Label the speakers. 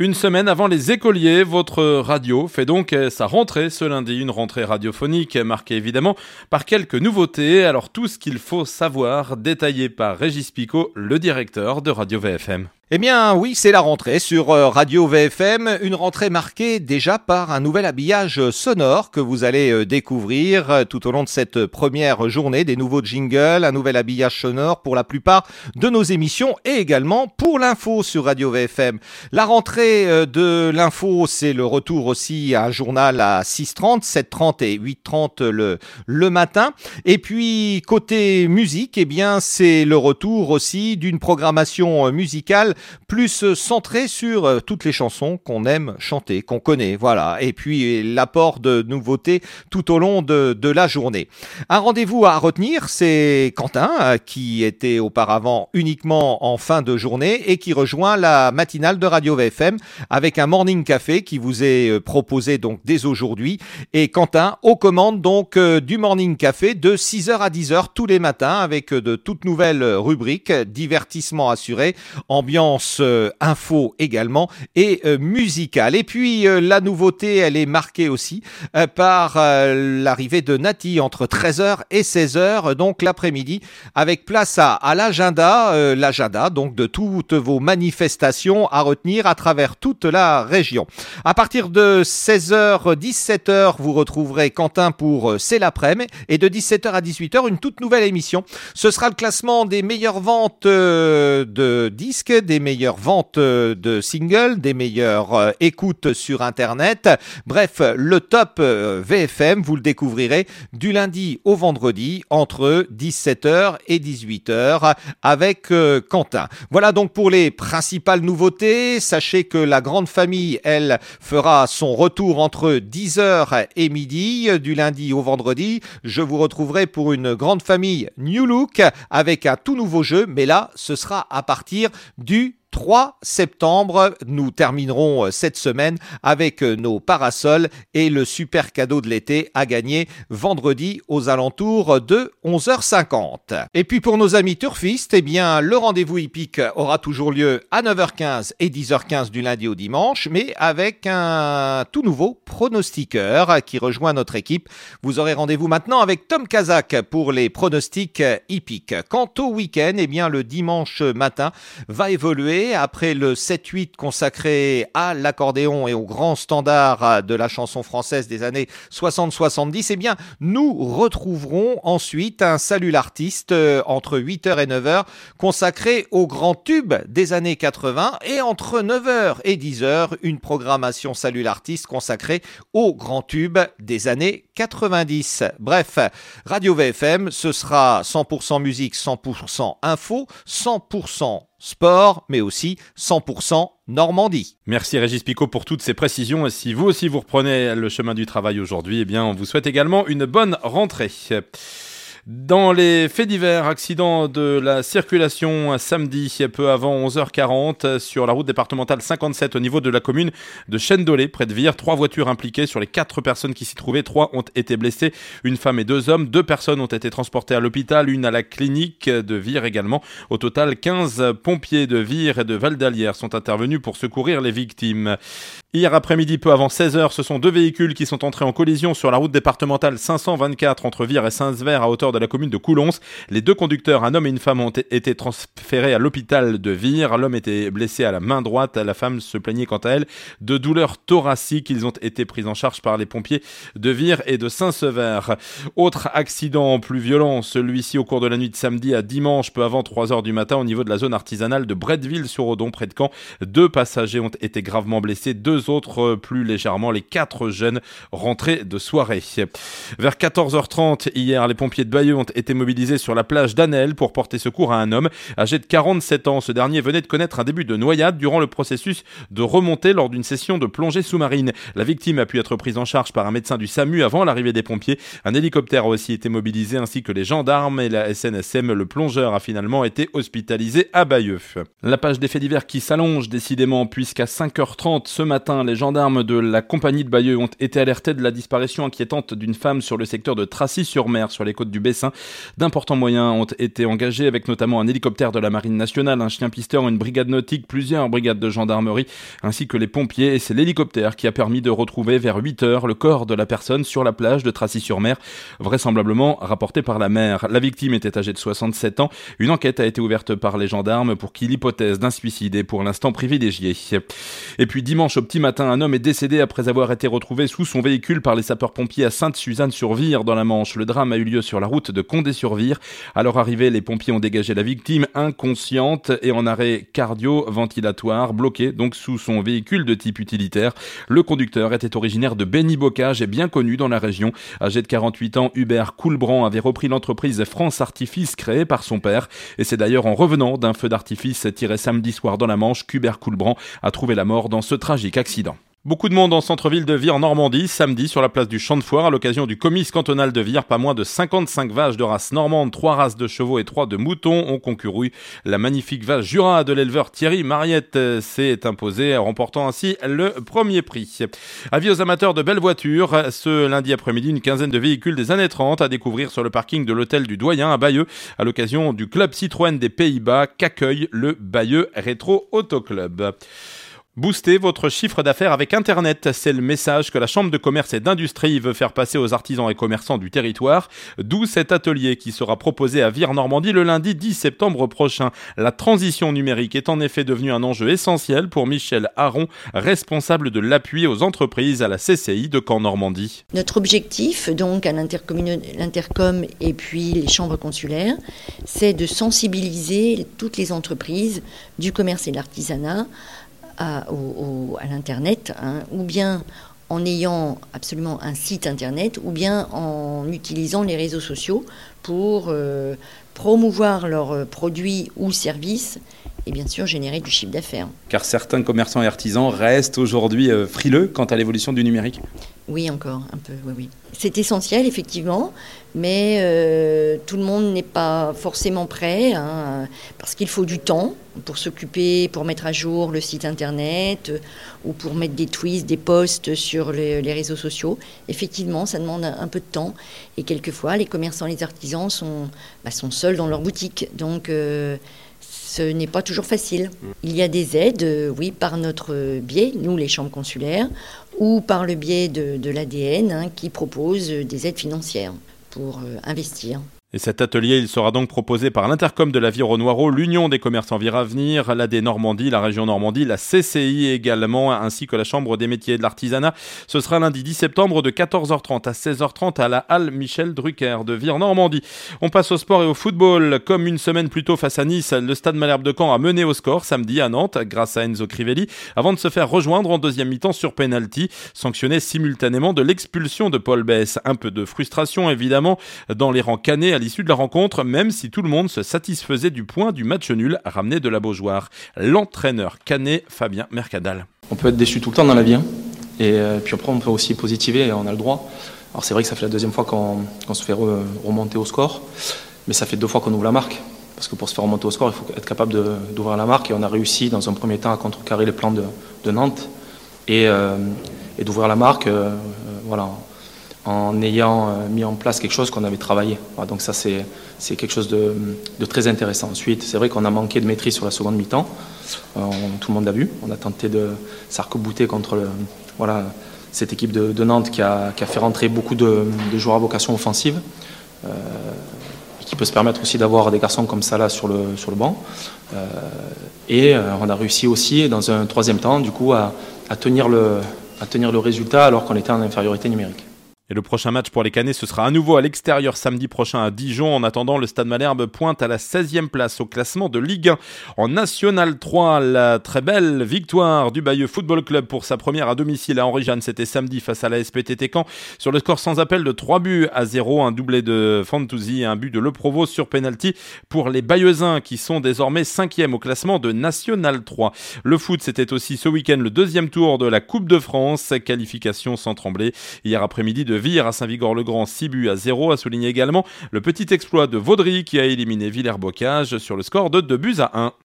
Speaker 1: Une semaine avant les écoliers, votre radio fait donc sa rentrée ce lundi, une rentrée radiophonique marquée évidemment par quelques nouveautés. Alors tout ce qu'il faut savoir, détaillé par Régis Picot, le directeur de Radio VFM.
Speaker 2: Eh bien oui, c'est la rentrée sur Radio VFM, une rentrée marquée déjà par un nouvel habillage sonore que vous allez découvrir tout au long de cette première journée, des nouveaux jingles, un nouvel habillage sonore pour la plupart de nos émissions et également pour l'info sur Radio VFM. La rentrée de l'info, c'est le retour aussi à un journal à 6h30, 7h30 et 8h30 le matin. Et puis côté musique, eh bien c'est le retour aussi d'une programmation musicale plus centré sur toutes les chansons qu'on aime chanter, qu'on connaît, voilà. Et puis l'apport de nouveautés tout au long de la journée. Un rendez-vous à retenir, c'est Quentin, qui était auparavant uniquement en fin de journée et qui rejoint la matinale de Radio VFM avec un morning café qui vous est proposé donc dès aujourd'hui. Et Quentin aux commandes donc du morning café de 6h à 10h tous les matins avec de toutes nouvelles rubriques, divertissement assuré, ambiance info également et musicale. Et puis la nouveauté, elle est marquée aussi par l'arrivée de Nati entre 13h et 16h, donc l'après-midi, avec place à l'agenda donc de toutes vos manifestations à retenir à travers toute la région. À partir de 16h, 17h, vous retrouverez Quentin pour C'est l'après-midi et de 17h à 18h, une toute nouvelle émission. Ce sera le classement des meilleures ventes de disques, des meilleures ventes de singles, des meilleures écoutes sur Internet. Bref, le top VFM, vous le découvrirez du lundi au vendredi entre 17h et 18h avec Quentin. Voilà donc pour les principales nouveautés. Sachez que la grande famille, elle, fera son retour entre 10h et midi du lundi au vendredi. Je vous retrouverai pour une grande famille New Look avec un tout nouveau jeu, mais là, ce sera à partir du 3 septembre, nous terminerons cette semaine avec nos parasols et le super cadeau de l'été à gagner vendredi aux alentours de 11h50. Et puis pour nos amis turfistes, eh bien le rendez-vous hippique aura toujours lieu à 9h15 et 10h15 du lundi au dimanche, mais avec un tout nouveau pronostiqueur qui rejoint notre équipe. Vous aurez rendez-vous maintenant avec Tom Kazak pour les pronostics hippiques. Quant au week-end, eh bien le dimanche matin va évoluer. Après le 7-8 consacré à l'accordéon et au grand standard de la chanson française des années 60-70, eh bien, nous retrouverons ensuite un Salut l'artiste entre 8h et 9h consacré au grand tube des années 80 et entre 9h et 10h, une programmation Salut l'artiste consacrée au grand tube des années 90. Bref, Radio VFM, ce sera 100% musique, 100% info, 100% sport, mais aussi 100% Normandie.
Speaker 1: Merci Régis Picot pour toutes ces précisions. Et si vous aussi vous reprenez le chemin du travail aujourd'hui, eh bien on vous souhaite également une bonne rentrée. Dans les faits divers, accident de la circulation samedi peu avant 11h40 sur la route départementale 57 au niveau de la commune de Chêne-Dolé, près de Vire. 3 voitures impliquées sur les 4 personnes qui s'y trouvaient. 3 ont été blessées, une femme et 2 hommes. 2 personnes ont été transportées à l'hôpital, une à la clinique de Vire également. Au total, 15 pompiers de Vire et de Val-d'Alière sont intervenus pour secourir les victimes. Hier après-midi, peu avant 16h, ce sont 2 véhicules qui sont entrés en collision sur la route départementale 524 entre Vire et Saint-Sever à hauteur de la commune de Coulons. Les 2 conducteurs, un homme et une femme, ont été transférés à l'hôpital de Vire. L'homme était blessé à la main droite. La femme se plaignait quant à elle de douleurs thoraciques. Ils ont été pris en charge par les pompiers de Vire et de Saint-Sever. Autre accident plus violent, celui-ci au cours de la nuit de samedi à dimanche, peu avant 3h du matin, au niveau de la zone artisanale de Bretteville-sur-Odon, près de Caen. 2 passagers ont été gravement blessés, 2 autres plus légèrement, les 4 jeunes rentrés de soirée. Vers 14h30 hier, les pompiers de Bayeux ont été mobilisés sur la plage d'Anel pour porter secours à un homme âgé de 47 ans. Ce dernier venait de connaître un début de noyade durant le processus de remontée lors d'une session de plongée sous-marine. La victime a pu être prise en charge par un médecin du SAMU avant l'arrivée des pompiers. Un hélicoptère a aussi été mobilisé ainsi que les gendarmes et la SNSM. Le plongeur a finalement été hospitalisé à Bayeux. La page des faits divers qui s'allonge décidément puisqu'à 5h30 ce matin, matin, les gendarmes de la compagnie de Bayeux ont été alertés de la disparition inquiétante d'une femme sur le secteur de Tracy-sur-Mer, sur les côtes du Bessin. D'importants moyens ont été engagés, avec notamment un hélicoptère de la Marine nationale, un chien pisteur, une brigade nautique, plusieurs brigades de gendarmerie, ainsi que les pompiers. Et c'est l'hélicoptère qui a permis de retrouver vers 8h le corps de la personne sur la plage de Tracy-sur-Mer, vraisemblablement rapporté par la mère. La victime était âgée de 67 ans. Une enquête a été ouverte par les gendarmes pour qui l'hypothèse d'un suicide est pour l'instant privilégiée. Et puis dimanche au petit matin, un homme est décédé après avoir été retrouvé sous son véhicule par les sapeurs-pompiers à Sainte-Suzanne-sur-Vire dans la Manche. Le drame a eu lieu sur la route de Condé-sur-Vire. À leur arrivée, les pompiers ont dégagé la victime inconsciente et en arrêt cardio-ventilatoire, bloquée donc sous son véhicule de type utilitaire. Le conducteur était originaire de Béni-Bocage et bien connu dans la région. Âgé de 48 ans, Hubert Coulbran avait repris l'entreprise France Artifice créée par son père. Et c'est d'ailleurs en revenant d'un feu d'artifice tiré samedi soir dans la Manche qu'Hubert Coulbran a trouvé la mort dans ce tragique accident. Beaucoup de monde en centre-ville de Vire, en Normandie, samedi sur la place du Champ de Foire à l'occasion du comice cantonal de Vire. Pas moins de 55 vaches de race normande, 3 races de chevaux et 3 de moutons ont concouru. La magnifique vache Jura de l'éleveur Thierry Mariette s'est imposée, remportant ainsi le premier prix. Avis aux amateurs de belles voitures, ce lundi après-midi, une quinzaine de véhicules des années 30 à découvrir sur le parking de l'hôtel du Doyen à Bayeux à l'occasion du club Citroën des Pays-Bas qu'accueille le Bayeux Rétro Auto Club. Boostez votre chiffre d'affaires avec Internet, c'est le message que la Chambre de commerce et d'industrie veut faire passer aux artisans et commerçants du territoire, d'où cet atelier qui sera proposé à Vire-Normandie le lundi 10 septembre prochain. La transition numérique est en effet devenue un enjeu essentiel pour Michel Aron, responsable de l'appui aux entreprises à la CCI de Caen-Normandie.
Speaker 3: Notre objectif, donc à l'Intercom et puis les chambres consulaires, c'est de sensibiliser toutes les entreprises du commerce et de l'artisanat à l'Internet, ou bien en ayant absolument un site Internet, ou bien en utilisant les réseaux sociaux pour promouvoir leurs produits ou services et bien sûr générer du chiffre d'affaires.
Speaker 4: Car certains commerçants et artisans restent aujourd'hui frileux quant à l'évolution du numérique.
Speaker 3: Oui, encore un peu, oui. C'est essentiel, effectivement, mais tout le monde n'est pas forcément prêt, parce qu'il faut du temps pour s'occuper, pour mettre à jour le site Internet ou pour mettre des tweets, des posts sur les réseaux sociaux. Effectivement, ça demande un peu de temps et quelquefois, les commerçants et les artisans sont seuls dans leur boutique, donc ce n'est pas toujours facile. Il y a des aides, oui, par notre biais, nous les chambres consulaires, ou par le biais de l'ADN qui propose des aides financières pour investir.
Speaker 1: Et cet atelier, il sera donc proposé par l'Intercom de la Vire-au-Noireau, l'Union des commerçants Vire Avenir, l'AD Normandie, la région Normandie, la CCI également, ainsi que la Chambre des métiers et de l'artisanat. Ce sera lundi 10 septembre de 14h30 à 16h30 à la Halle Michel Drucker de Vire-Normandie. On passe au sport et au football. Comme une semaine plus tôt face à Nice, le Stade Malherbe de Caen a mené au score samedi à Nantes grâce à Enzo Crivelli avant de se faire rejoindre en deuxième mi-temps sur penalty, sanctionné simultanément de l'expulsion de Paul Bess. Un peu de frustration évidemment dans les rangs cannés à l'issue de la rencontre, même si tout le monde se satisfaisait du point du match nul ramené de la Beaujoire. L'entraîneur canet Fabien Mercadal.
Speaker 5: On peut être déçu tout le temps dans la vie, et puis après on peut aussi positiver et on a le droit. Alors c'est vrai que ça fait la deuxième fois qu'on se fait remonter au score, mais ça fait 2 fois qu'on ouvre la marque. Parce que pour se faire remonter au score, il faut être capable d'ouvrir la marque, et on a réussi dans un premier temps à contrecarrer les plans de Nantes et d'ouvrir la marque, en ayant mis en place quelque chose qu'on avait travaillé. Voilà, donc ça c'est quelque chose de très intéressant. Ensuite, c'est vrai qu'on a manqué de maîtrise sur la seconde mi-temps, tout le monde l'a vu, on a tenté de s'arc-bouter contre cette équipe de Nantes qui a fait rentrer beaucoup de joueurs à vocation offensive, et qui peut se permettre aussi d'avoir des garçons comme ça là sur le banc, et on a réussi aussi dans un troisième temps du coup à tenir le résultat alors qu'on était en infériorité numérique.
Speaker 1: Et le prochain match pour les Canets, ce sera à nouveau à l'extérieur samedi prochain à Dijon. En attendant, le Stade Malherbe pointe à la 16e place au classement de Ligue 1. En National 3, la très belle victoire du Bayeux Football Club pour sa première à domicile à Henri-Jeanne. C'était samedi face à la SPTT Caen sur le score sans appel de 3-0, un doublé de Fantouzi et un but de Le Provost sur penalty pour les Bayeuxins qui sont désormais 5e au classement de National 3. Le foot, c'était aussi ce week-end le 2e tour de la Coupe de France, qualification sans trembler. Hier après-midi de Vire à Saint-Vigor-le-Grand, 6-0, a souligné également le petit exploit de Vaudry qui a éliminé Villers-Bocage sur le score de 2-1.